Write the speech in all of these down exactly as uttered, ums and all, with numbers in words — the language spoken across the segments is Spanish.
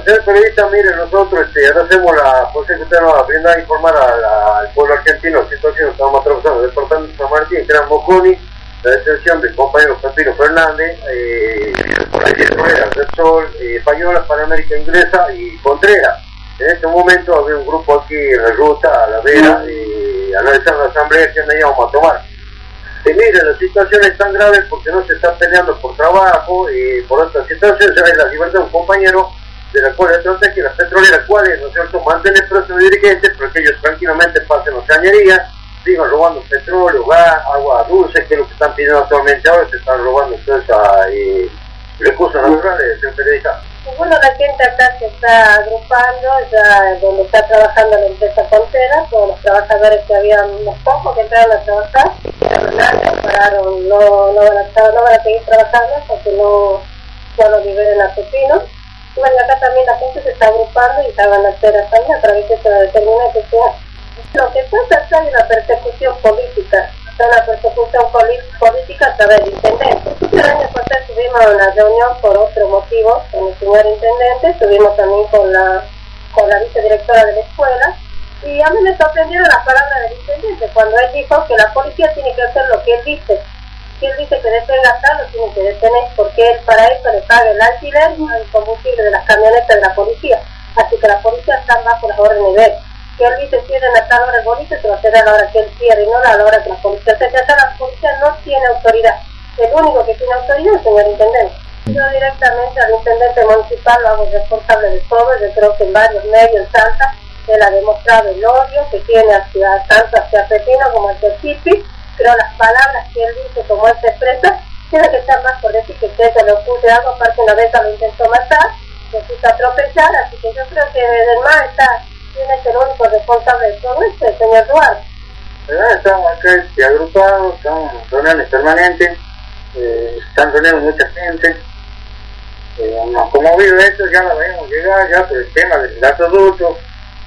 señor periodista, mire, nosotros este, ahora hacemos la posición que usted nos va a brindar a informar a la, al pueblo argentino la situación que estamos atravesando del departamento de San Martín, que era Moconi, la detención del compañero Pepino Fernández, eh, Petrolera, Repsol, eh, Payola, Panamérica Inglesa y Contreras. En este momento había un grupo aquí en la ruta a La Vera, eh, analizando la asamblea que nos íbamos a tomar. Y mire, la situación es tan grave porque no se está peleando por trabajo y por otra situación, se ve la libertad de un compañero de la cual estrategia las petroleras, cuales, ¿no es cierto?, mantener presos de dirigentes, pero que ellos tranquilamente pasen las cañerías, sigan robando petróleo, gas, agua dulce, que es lo que están pidiendo actualmente ahora, se están robando todos esos eh, recursos naturales, señor periodista. Bueno, la gente acá se está agrupando, ya donde está trabajando la empresa Contreras, todos los trabajadores que habían, unos pocos que entraron a trabajar, pararon, no, no, van a, no van a seguir trabajando hasta que no, ya lo liberen a Pepino. Y bueno, acá también la gente se está agrupando y ya van a hacer también a través de eso determina que sea. Lo que pasa es que hay una persecución política, una persecución política a través del intendente. El año pasado tuvimos una reunión por otro motivo con el señor intendente, estuvimos también con la con la vicedirectora de la escuela, y a mí me sorprendieron las palabras del intendente cuando él dijo que la policía tiene que hacer lo que él dice. Si él dice que detenga tal, lo tiene que detener, porque él para eso le paga el alquiler y el combustible de las camionetas de la policía. Así que la policía está bajo las órdenes de él. Que él dice cierren a tal hora el bonito, se va a hacer a la hora que él quiere y no a la hora que la policía se hace. La policía no tiene autoridad. El único que tiene autoridad es el señor intendente. Yo directamente al intendente municipal lo hago responsable de todo. Yo creo que en varios medios en Salta él ha demostrado el odio que tiene hacia tanto hacia Pepino como hacia Chipi. Pero las palabras que él dice, como él se expresa, tiene que estar más por decir que ella le oculta algo. Aparte, una vez lo intentó matar, lo quiso atropellar. Así que yo creo que además está ¿quién es el único responsable de todo esto? El señor Duarte. ¿Verdad? Estamos acá este, agrupados, estamos en reuniones permanentes, eh, están reuniendo mucha gente. Eh, hemos conmovido esto, ya lo vemos llegar, ya por el tema del gasoducto.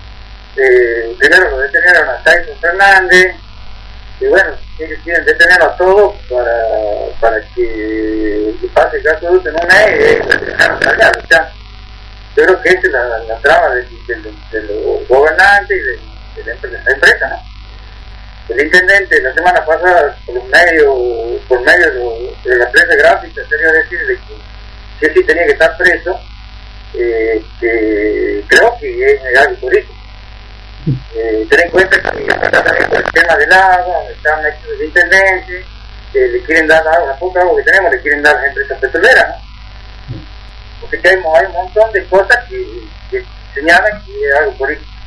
Eh, primero lo detenieron a Tyson Fernández, y bueno, ellos quieren detenerlo a todos para, para que, que pase el gasoducto en un mes, eh, o sea, yo creo que esa es la, la, la trama de, de, de, de los gobernantes y de, de, la, de la empresa, ¿no? El intendente la semana pasada, por medio, por medio de, de la prensa gráfica, sería decirle que, que sí tenía que estar preso, eh, que creo que es algo político. Eh, ten en cuenta que está también por el tema del agua, están metidos el intendente, eh, le quieren dar agua, la poca agua que tenemos, le quieren dar a las empresas petroleras, ¿no? Porque hay, hay un montón de cosas que, que señalan que es algo político.